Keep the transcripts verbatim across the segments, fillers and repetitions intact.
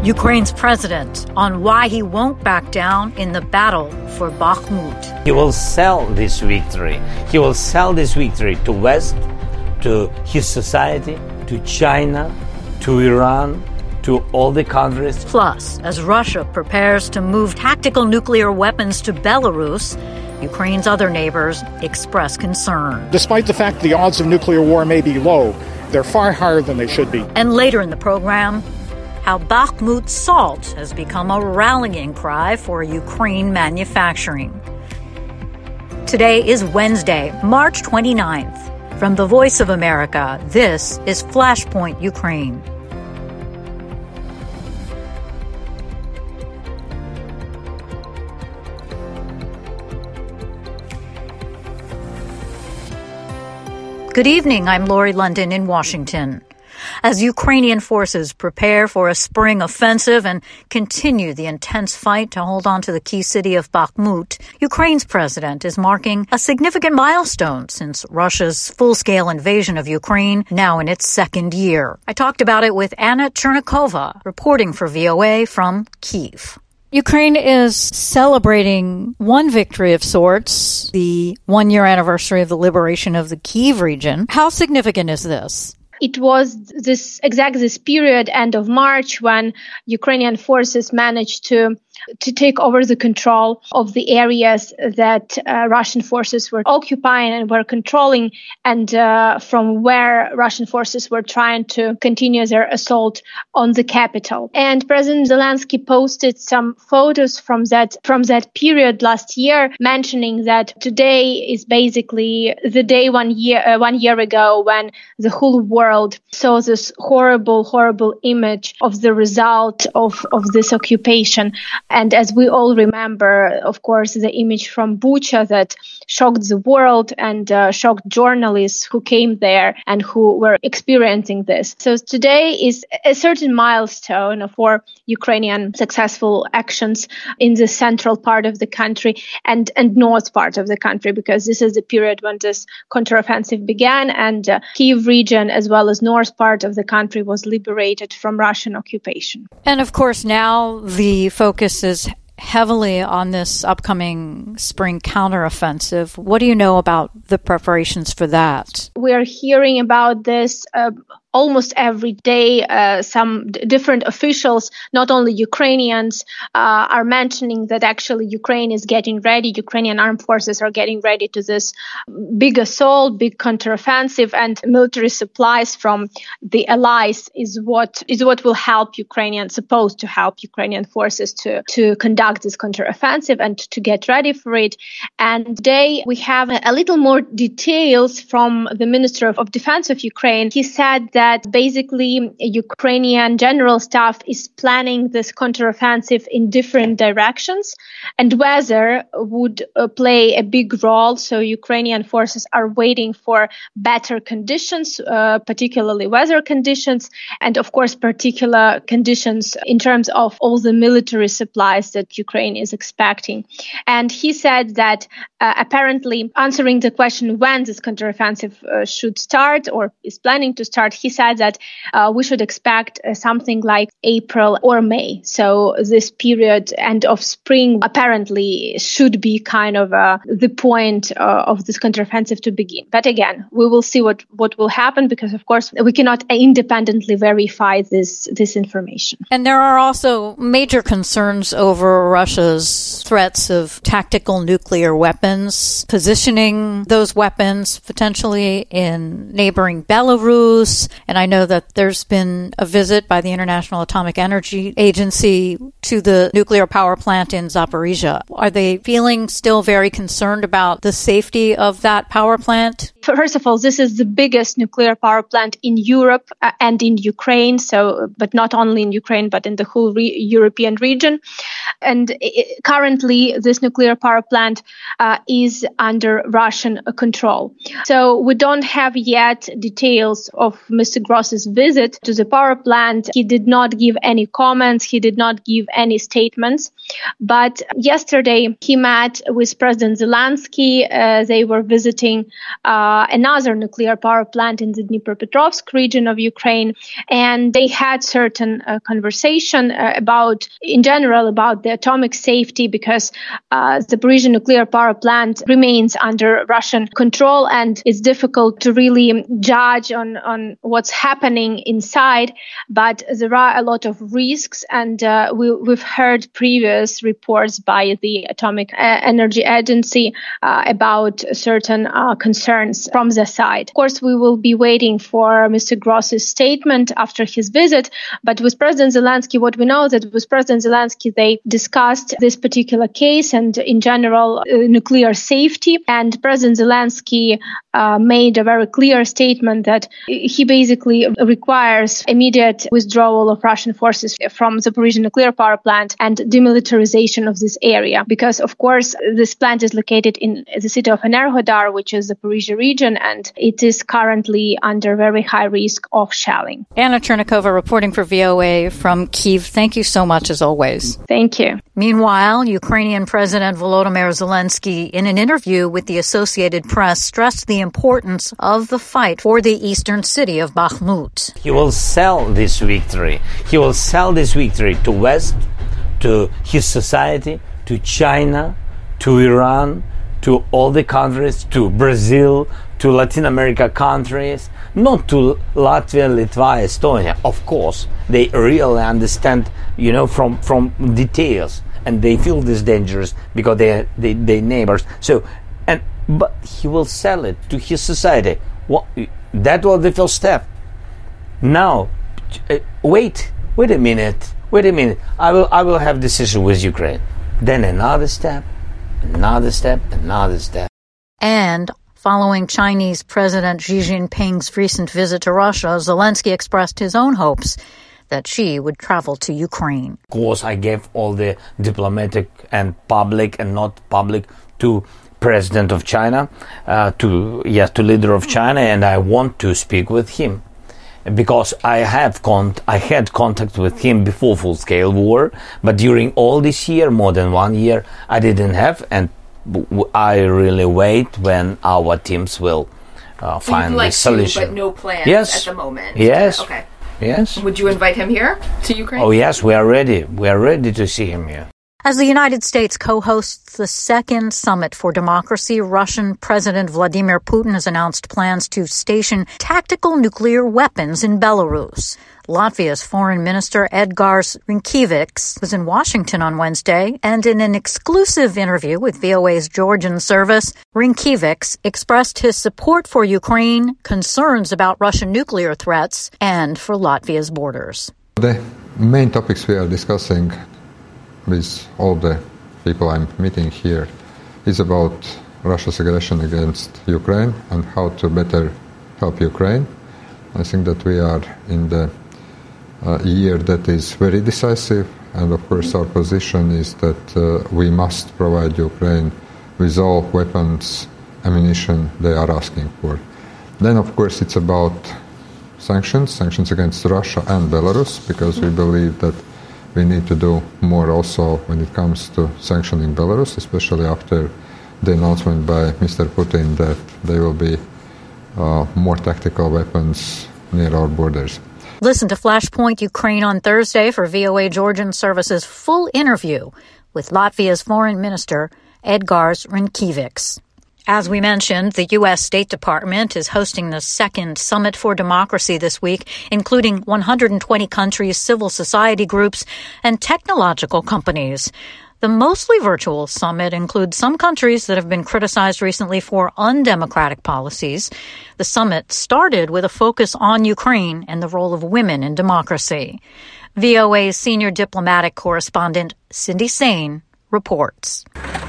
Ukraine's president on why he won't back down in the battle for Bakhmut. He will sell this victory. He will sell this victory to West, to his society, to China, to Iran, to all the countries. Plus, as Russia prepares to move tactical nuclear weapons to Belarus, Ukraine's other neighbors express concern. Despite the fact the odds of nuclear war may be low, they're far higher than they should be. And later in the program, how Bakhmut salt has become a rallying cry for Ukraine manufacturing. Today is Wednesday, March twenty-ninth. From the Voice of America, this is Flashpoint Ukraine. Good evening, I'm Lori London in Washington. As Ukrainian forces prepare for a spring offensive and continue the intense fight to hold on to the key city of Bakhmut, Ukraine's president is marking a significant milestone since Russia's full-scale invasion of Ukraine, now in its second year. I talked about it with Anna Chernikova, reporting for V O A from Kyiv. Ukraine is celebrating one victory of sorts, the one-year anniversary of the liberation of the Kyiv region. How significant is this? It was this exact this period, end of March, when Ukrainian forces managed to to take over the control of the areas that uh, Russian forces were occupying and were controlling, and uh, from where Russian forces were trying to continue their assault on the capital. And President Zelensky posted some photos from that from that period last year, mentioning that today is basically the day one year uh, one year ago when the whole world saw this horrible, horrible image of the result of, of this occupation. And as we all remember, of course, the image from Bucha that shocked the world and uh, shocked journalists who came there and who were experiencing this. So today is a certain milestone for Ukrainian successful actions in the central part of the country and, and north part of the country, because this is the period when this counteroffensive began, and uh, Kyiv region as well as north part of the country was liberated from Russian occupation. And of course, now the focus is heavily on this upcoming spring counteroffensive. What do you know about the preparations for that? We are hearing about this uh, almost every day. Uh, some d- different officials, not only Ukrainians, uh, are mentioning that actually Ukraine is getting ready. Ukrainian armed forces are getting ready to this big assault, big counteroffensive, and military supplies from the allies is what is what will help Ukrainian, supposed to help Ukrainian forces to, to conduct this counteroffensive and to get ready for it. And today we have a, a little more details from the Minister of, of Defense of Ukraine. He said that that basically Ukrainian general staff is planning this counteroffensive in different directions, and weather would uh, play a big role. So Ukrainian forces are waiting for better conditions, uh, particularly weather conditions, and of course particular conditions in terms of all the military supplies that Ukraine is expecting. And he said that uh, apparently answering the question when this counteroffensive uh, should start or is planning to start, he said that uh, we should expect uh, something like April or May. So this period, end of spring, apparently should be kind of uh, the point uh, of this counteroffensive to begin. But again, we will see what, what will happen, because of course we cannot independently verify this, this information. And there are also major concerns over Russia's threats of tactical nuclear weapons, positioning those weapons potentially in neighboring Belarus. And I know that there's been a visit by the International Atomic Energy Agency to the nuclear power plant in Zaporizhia. Are they feeling still very concerned about the safety of that power plant? First of all, this is the biggest nuclear power plant in Europe uh, and in Ukraine. So, but not only in Ukraine, but in the whole re- European region. And it, currently, this nuclear power plant uh, is under Russian uh, control. So we don't have yet details of Mister Gross's visit to the power plant. He did not give any comments. He did not give any statements. But yesterday, he met with President Zelensky. Uh, they were visiting uh, uh, another nuclear power plant in the Dnipropetrovsk region of Ukraine. And they had certain uh, conversation uh, about, in general, about the atomic safety, because uh, the Zaporizhzhia nuclear power plant remains under Russian control, and it's difficult to really judge on, on what's happening inside. But there are a lot of risks, and uh, we, we've heard previous reports by the Atomic Energy Agency uh, about certain uh, concerns from the side. Of course, we will be waiting for Mister Gross's statement after his visit, but with President Zelensky, what we know is that with President Zelensky, they discussed this particular case and, in general, uh, nuclear safety. And President Zelensky uh, made a very clear statement that he basically requires immediate withdrawal of Russian forces from the Zaporizhzhia nuclear power plant and demilitarization of this area. Because, of course, this plant is located in the city of Enerhodar, which is the Zaporizhzhia region, and it is currently under very high risk of shelling. Anna Chernikova reporting for V O A from Kyiv. Thank you so much, as always. Thank you. Meanwhile, Ukrainian President Volodymyr Zelensky, in an interview with the Associated Press, stressed the importance of the fight for the eastern city of Bakhmut. He will sell this victory. He will sell this victory to West, to his society, to China, to Iran, to all the countries, to Brazil, to Latin America countries, not to Latvia, Litva, Estonia. Of course, they really understand, you know, from, from details, and they feel this dangerous because they are they, they neighbors. So, and but he will sell it to his society. What? That was the first step. Now, uh, wait, wait a minute, wait a minute. I will I will have decision with Ukraine. Then another step, another step, another step. And following Chinese President Xi Jinping's recent visit to Russia, Zelensky expressed his own hopes that Xi would travel to Ukraine. Of course, I gave all the diplomatic and public and not public to President of China, uh, to yes, to leader of China, and I want to speak with him because I have con- I had contact with him before full-scale war, but during all this year, more than one year, I didn't have, and I really wait when our teams will uh, find like the solution. To, but no plans yes. at the moment. Yes. Okay. Yes. Would you invite him here to Ukraine? Oh yes, we are ready. We are ready to see him here. As the United States co-hosts the second Summit for Democracy, Russian President Vladimir Putin has announced plans to station tactical nuclear weapons in Belarus. Latvia's Foreign Minister Edgars Rinkēvičs was in Washington on Wednesday, and in an exclusive interview with V O A's Georgian service, Rinkēvičs expressed his support for Ukraine, concerns about Russian nuclear threats, and for Latvia's borders. The main topics we are discussing with all the people I'm meeting here is about Russia's aggression against Ukraine and how to better help Ukraine. I think that we are in the uh, year that is very decisive, and of course our position is that uh, we must provide Ukraine with all weapons, ammunition they are asking for. Then of course it's about sanctions, sanctions against Russia and Belarus, because we believe that we need to do more also when it comes to sanctioning Belarus, especially after the announcement by Mister Putin that there will be uh, more tactical weapons near our borders. Listen to Flashpoint Ukraine on Thursday for V O A Georgian Service's full interview with Latvia's Foreign Minister Edgars Rinkēvičs. As we mentioned, the U S State Department is hosting the second Summit for Democracy this week, including one hundred twenty countries, civil society groups, and technological companies. The mostly virtual summit includes some countries that have been criticized recently for undemocratic policies. The summit started with a focus on Ukraine and the role of women in democracy. V O A's senior diplomatic correspondent Cindy Sain reports.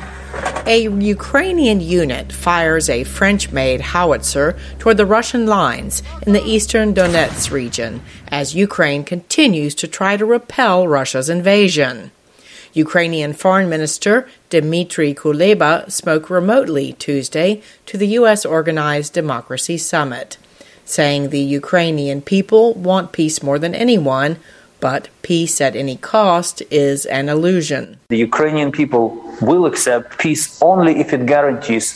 A Ukrainian unit fires a French-made howitzer toward the Russian lines in the eastern Donetsk region as Ukraine continues to try to repel Russia's invasion. Ukrainian Foreign Minister Dmitry Kuleba spoke remotely Tuesday to the U S-organized Democracy Summit, saying the Ukrainian people want peace more than anyone, but peace at any cost is an illusion. The Ukrainian people will accept peace only if it guarantees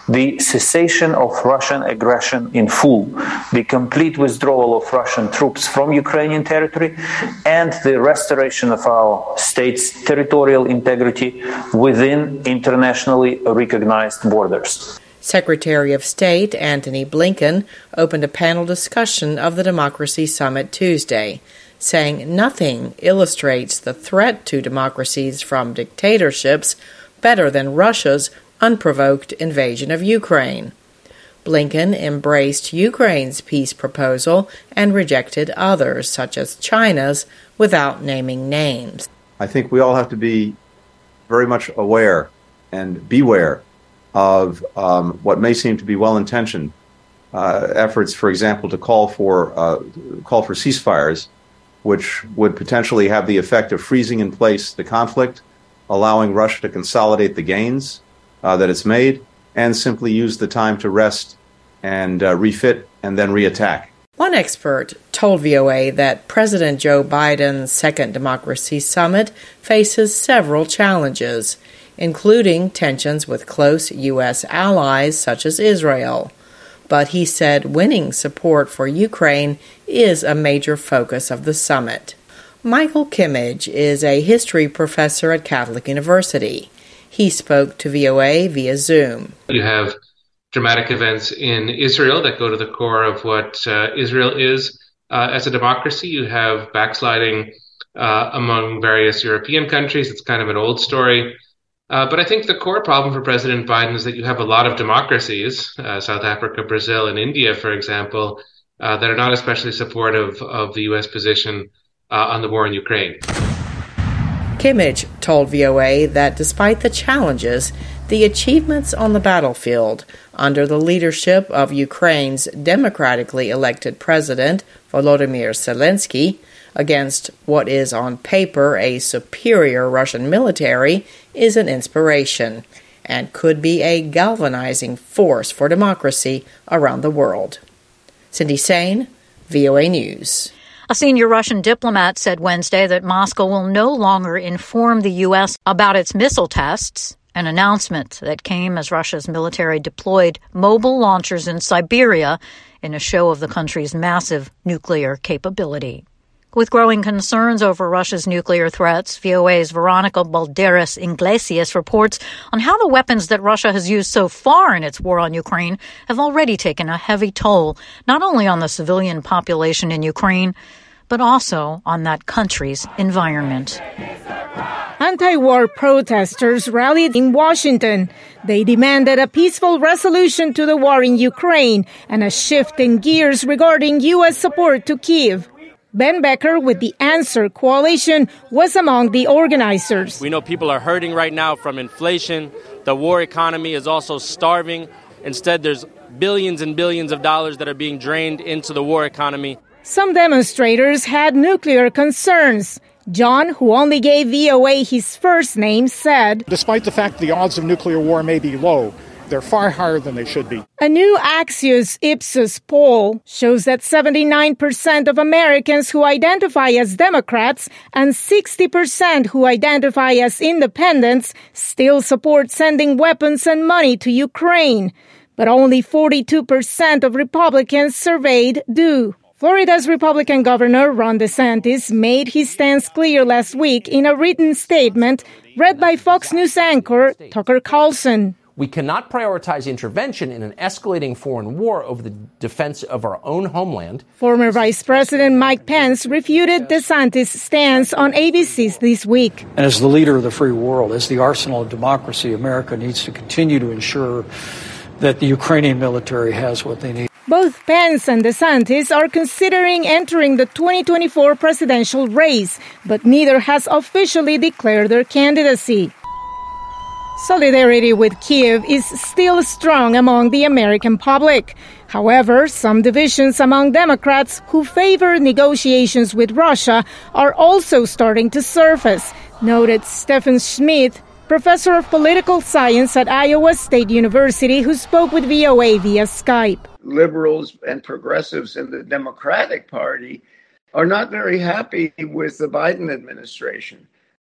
the cessation of Russian aggression in full, the complete withdrawal of Russian troops from Ukrainian territory, and the restoration of our state's territorial integrity within internationally recognized borders. Secretary of State Antony Blinken opened a panel discussion of the Democracy Summit Tuesday, saying nothing illustrates the threat to democracies from dictatorships better than Russia's unprovoked invasion of Ukraine. Blinken embraced Ukraine's peace proposal and rejected others, such as China's, without naming names. I think we all have to be very much aware and beware of um, what may seem to be well-intentioned uh, efforts, for example, to call for uh, call for ceasefires, which would potentially have the effect of freezing in place the conflict, allowing Russia to consolidate the gains uh, that it's made, and simply use the time to rest and uh, refit and then reattack. One expert told V O A that President Joe Biden's Second Democracy Summit faces several challenges, including tensions with close U S allies such as Israel. But he said winning support for Ukraine is a major focus of the summit. Michael Kimmage is a history professor at Catholic University. He spoke to V O A via Zoom. You have dramatic events in Israel that go to the core of what uh, Israel is uh, as a democracy. You have backsliding uh, among various European countries. It's kind of an old story. Uh, but I think the core problem for President Biden is that you have a lot of democracies, uh, South Africa, Brazil, and India, for example, uh, that are not especially supportive of the U S position uh, on the war in Ukraine. Kimmage told V O A that despite the challenges, the achievements on the battlefield under the leadership of Ukraine's democratically elected president, Volodymyr Zelensky, against what is on paper a superior Russian military, is an inspiration and could be a galvanizing force for democracy around the world. Cindy Sain, V O A News. A senior Russian diplomat said Wednesday that Moscow will no longer inform the U S about its missile tests, an announcement that came as Russia's military deployed mobile launchers in Siberia in a show of the country's massive nuclear capability. With growing concerns over Russia's nuclear threats, V O A's Veronica Balderas Iglesias reports on how the weapons that Russia has used so far in its war on Ukraine have already taken a heavy toll, not only on the civilian population in Ukraine, but also on that country's environment. Anti-war protesters rallied in Washington. They demanded a peaceful resolution to the war in Ukraine and a shift in gears regarding U S support to Kyiv. Ben Becker with the Answer Coalition was among the organizers. We know people are hurting right now from inflation. The war economy is also starving. Instead, there's billions and billions of dollars that are being drained into the war economy. Some demonstrators had nuclear concerns. John, who only gave V O A his first name, said, "Despite the fact the odds of nuclear war may be low, they're far higher than they should be." A new Axios Ipsos poll shows that seventy-nine percent of Americans who identify as Democrats and sixty percent who identify as independents still support sending weapons and money to Ukraine. But only forty-two percent of Republicans surveyed do. Florida's Republican Governor Ron DeSantis made his stance clear last week in a written statement read by Fox News anchor Tucker Carlson. We cannot prioritize intervention in an escalating foreign war over the defense of our own homeland. Former Vice President Mike Pence refuted DeSantis' stance on A B C's This Week. And as the leader of the free world, as the arsenal of democracy, America needs to continue to ensure that the Ukrainian military has what they need. Both Pence and DeSantis are considering entering the twenty twenty-four presidential race, but neither has officially declared their candidacy. Solidarity with Kyiv is still strong among the American public. However, some divisions among Democrats who favor negotiations with Russia are also starting to surface, noted Stephen Schmidt, professor of political science at Iowa State University, who spoke with V O A via Skype. Liberals and progressives in the Democratic Party are not very happy with the Biden administration.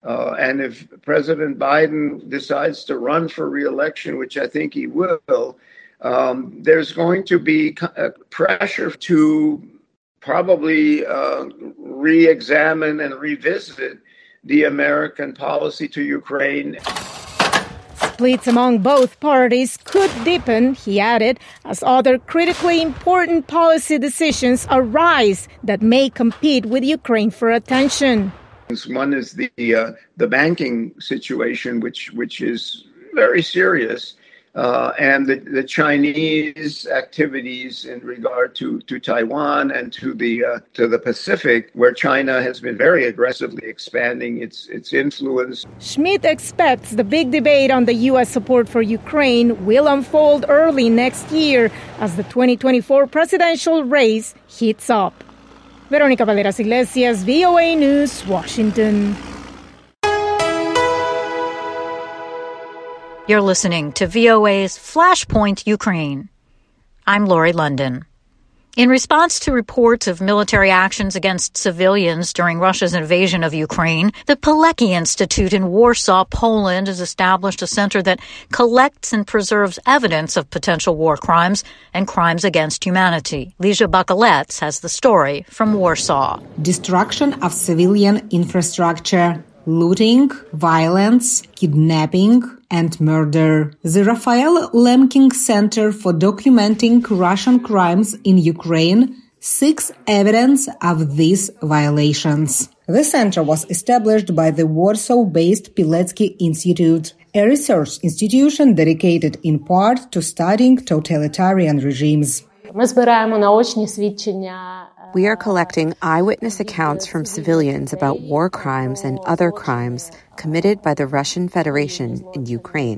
Uh, and if President Biden decides to run for re-election, which I think he will, um, there's going to be pressure to probably uh, re-examine and revisit the American policy to Ukraine. Splits among both parties could deepen, he added, as other critically important policy decisions arise that may compete with Ukraine for attention. One is the uh, the banking situation, which which is very serious, uh, and the, the Chinese activities in regard to, to Taiwan and to the uh, to the Pacific, where China has been very aggressively expanding its its influence. Schmidt expects the big debate on the U S support for Ukraine will unfold early next year as the twenty twenty-four presidential race heats up. Veronica Valderas Iglesias, V O A News, Washington. You're listening to V O A's Flashpoint Ukraine. I'm Lori London. In response to reports of military actions against civilians during Russia's invasion of Ukraine, the Pilecki Institute in Warsaw, Poland, has established a center that collects and preserves evidence of potential war crimes and crimes against humanity. Ligia Bakalets has the story from Warsaw. Destruction of civilian infrastructure, looting, violence, kidnapping, and murder. The Raphael Lemkin Center for Documenting Russian Crimes in Ukraine seeks evidence of these violations. The center was established by the Warsaw-based Pilecki Institute, a research institution dedicated in part to studying totalitarian regimes. We are collecting eyewitness accounts from civilians about war crimes and other crimes committed by the Russian Federation in Ukraine.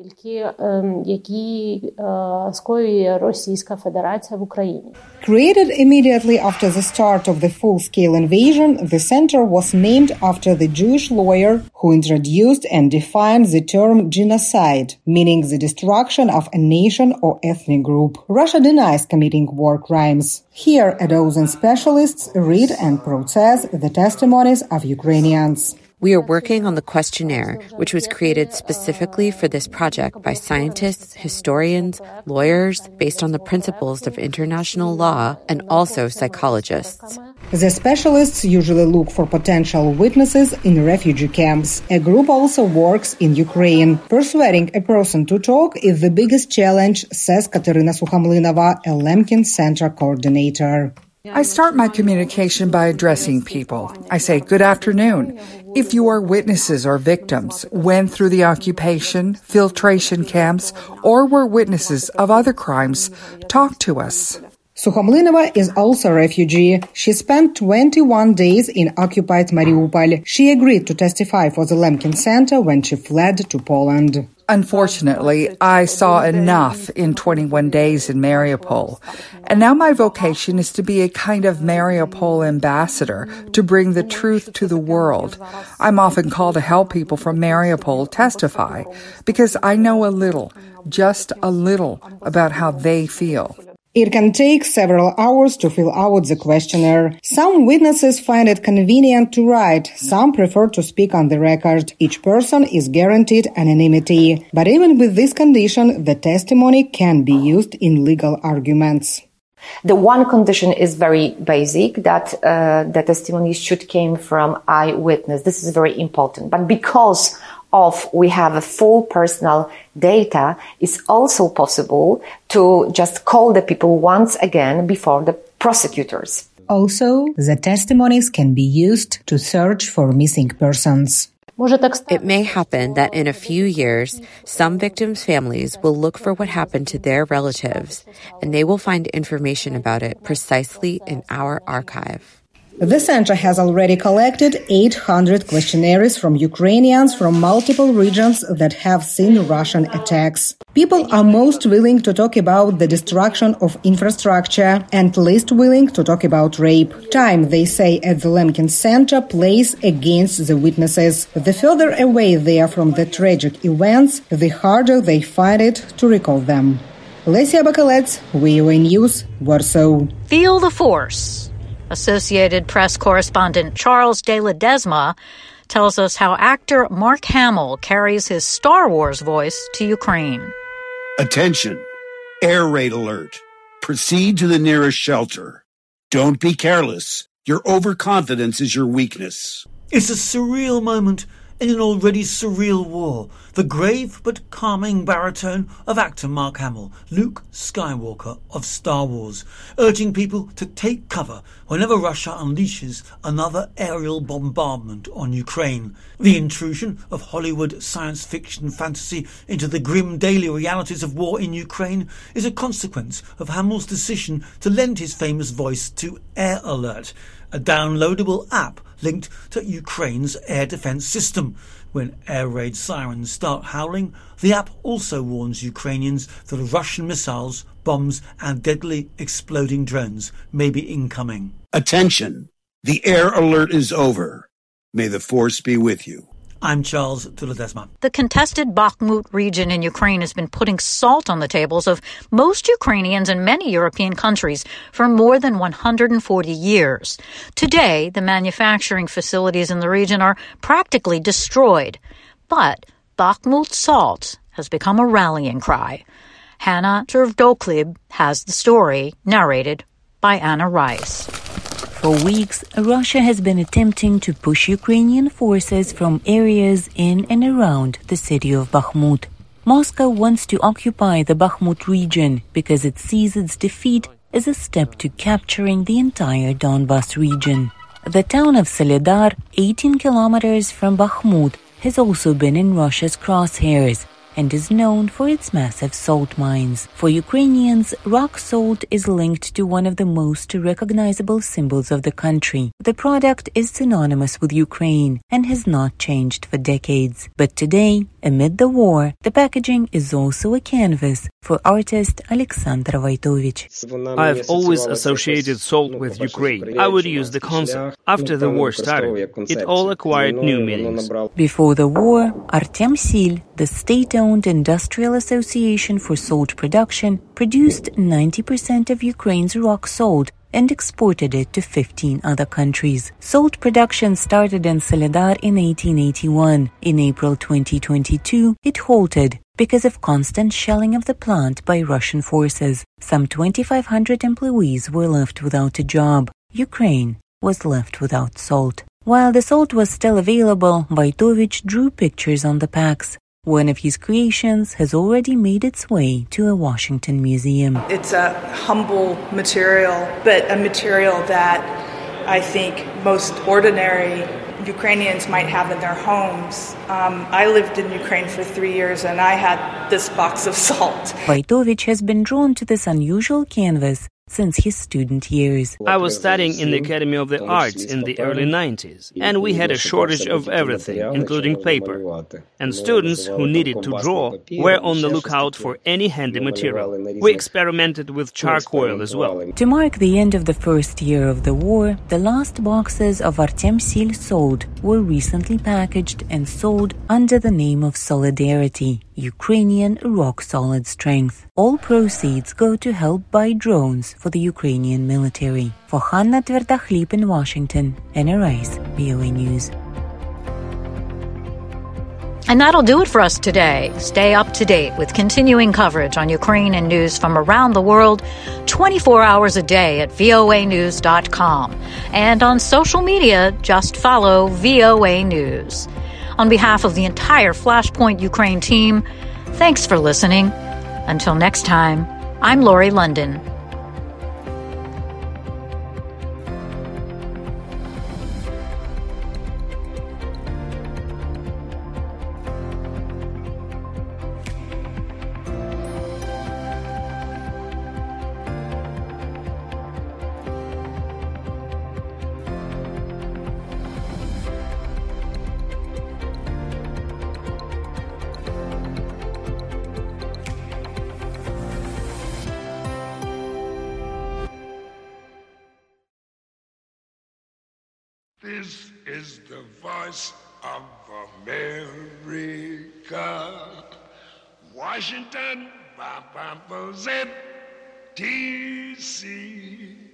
Created immediately after the start of the full-scale invasion, the center was named after the Jewish lawyer who introduced and defined the term genocide, meaning the destruction of a nation or ethnic group. Russia denies committing war crimes. Here, a dozen specialists read and process the testimonies of Ukrainians. We are working on the questionnaire, which was created specifically for this project by scientists, historians, lawyers, based on the principles of international law, and also psychologists. The specialists usually look for potential witnesses in refugee camps. A group also works in Ukraine. Persuading a person to talk is the biggest challenge, says Katerina Sukhamlinova, a Lemkin Center coordinator. I start my communication by addressing people. I say, good afternoon. If you are witnesses or victims, went through the occupation, filtration camps, or were witnesses of other crimes, talk to us. Sukhamlinova is also a refugee. She spent twenty-one days in occupied Mariupol. She agreed to testify for the Lemkin Center when she fled to Poland. Unfortunately, I saw enough in twenty-one days in Mariupol. And now my vocation is to be a kind of Mariupol ambassador to bring the truth to the world. I'm often called to help people from Mariupol testify because I know a little, just a little, about how they feel. It can take several hours to fill out the questionnaire. Some witnesses find it convenient to write. Some prefer to speak on the record. Each person is guaranteed anonymity. But even with this condition, the testimony can be used in legal arguments. The one condition is very basic, that uh, the testimony should came from eyewitness. This is very important. But because of we have a full personal data, it's also possible to just call the people once again before the prosecutors. Also, the testimonies can be used to search for missing persons. It may happen that in a few years, some victims' families will look for what happened to their relatives, and they will find information about it precisely in our archive. The center has already collected eight hundred questionnaires from Ukrainians from multiple regions that have seen Russian attacks. People are most willing to talk about the destruction of infrastructure and least willing to talk about rape. Time, they say at the Lemkin Center, plays against the witnesses. The further away they are from the tragic events, the harder they find it to recall them. Lesia Bakalets, V O A News, Warsaw. Feel the force. Associated Press correspondent Charles de Ledesma tells us how actor Mark Hamill carries his Star Wars voice to Ukraine. Attention, air raid alert. Proceed to the nearest shelter. Don't be careless. Your overconfidence is your weakness. It's a surreal moment in an already surreal war. The grave but calming baritone of actor Mark Hamill, Luke Skywalker of Star Wars, urging people to take cover whenever Russia unleashes another aerial bombardment on Ukraine. The intrusion of Hollywood science fiction fantasy into the grim daily realities of war in Ukraine is a consequence of Hamill's decision to lend his famous voice to Air Alert, a downloadable app linked to Ukraine's air defense system. When air raid sirens start howling, the app also warns Ukrainians that Russian missiles, bombs and deadly exploding drones may be incoming. Attention! The air alert is over. May the force be with you. I'm Charles de Ledesma. The contested Bakhmut region in Ukraine has been putting salt on the tables of most Ukrainians and many European countries for more than one hundred forty years. Today, the manufacturing facilities in the region are practically destroyed. But Bakhmut salt has become a rallying cry. Hannah Turvdoklib has the story, narrated by Anna Rice. For weeks, Russia has been attempting to push Ukrainian forces from areas in and around the city of Bakhmut. Moscow wants to occupy the Bakhmut region because it sees its defeat as a step to capturing the entire Donbas region. The town of Soledar, eighteen kilometers from Bakhmut, has also been in Russia's crosshairs and is known for its massive salt mines. For Ukrainians, rock salt is linked to one of the most recognizable symbols of the country. The product is synonymous with Ukraine and has not changed for decades. But today, amid the war, the packaging is also a canvas for artist Alexander Wojtowicz. I've always associated salt with Ukraine. I would use the concept. After the war started, it all acquired new meanings. Before the war, Artem Sil, the state-owned industrial association for salt production, produced ninety percent of Ukraine's rock salt and exported it to fifteen other countries. Salt production started in Soledar in eighteen eighty-one. In April twenty twenty-two, it halted because of constant shelling of the plant by Russian forces. Some twenty-five hundred employees were left without a job. Ukraine was left without salt. While the salt was still available, Wojtowicz drew pictures on the packs. One of his creations has already made its way to a Washington museum. It's a humble material, but a material that I think most ordinary Ukrainians might have in their homes. Um, I lived in Ukraine for three years and I had this box of salt. Wojtowicz has been drawn to this unusual canvas since his student years. I was studying in the Academy of the Arts in the early nineties, and we had a shortage of everything, including paper. And students who needed to draw were on the lookout for any handy material. We experimented with charcoal as well. To mark the end of the first year of the war, the last boxes of Artem Sil salt were recently packaged and sold under the name of Solidarity, Ukrainian rock-solid strength. All proceeds go to help buy drones for the Ukrainian military. For Hanna Tverdoklib in Washington, Anna Rice, V O A News. And that'll do it for us today. Stay up to date with continuing coverage on Ukraine and news from around the world twenty-four hours a day at V O A news dot com. And on social media, just follow V O A News. On behalf of the entire Flashpoint Ukraine team, thanks for listening. Until next time, I'm Lori London. This is the voice of America. Washington, D C